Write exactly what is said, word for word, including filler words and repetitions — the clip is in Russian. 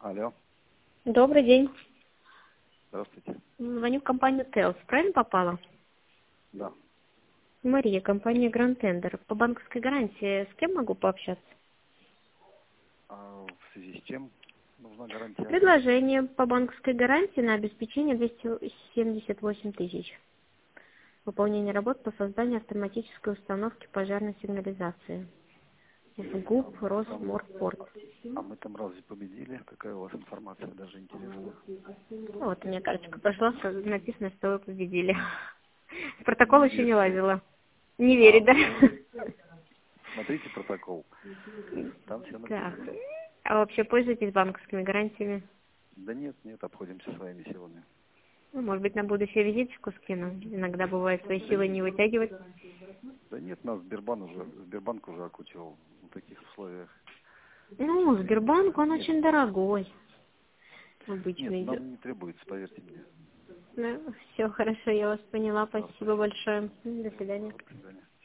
Алло, Добрый день. здравствуйте. Звоню в компанию Телс. Правильно попала? Да. Мария, компания Grand Tender. По банковской гарантии с кем могу пообщаться? А в связи с чем нужна гарантия? Предложение по банковской гарантии на обеспечение двести семьдесят восемь тысяч. Выполнение работ по созданию автоматической установки пожарной сигнализации. В А ГУП мы там, Росморпорт. а мы там разве победили? Какая у вас информация? Даже интересно. Ну, вот у меня карточка пошла, что написано, что вы победили. В протокол Не еще не верьте. лазила. Не А, верит, да? ну, смотрите протокол. Там все Так. написано. А вообще пользуетесь банковскими гарантиями? Да нет, нет, обходимся своими силами. Ну, может быть, на будущее визиточку скину. Иногда бывает свои Да, силы не вытягивать. да нет, нас Сбербанк уже, Сбербанк уже окучивал в таких условиях. Ну, Сбербанк, он Нет, очень дорогой. нет, Обычно идет. нам не требуется, поверьте мне. Ну, все хорошо, я вас поняла. Да, Спасибо спасибо. большое. До свидания. До свидания.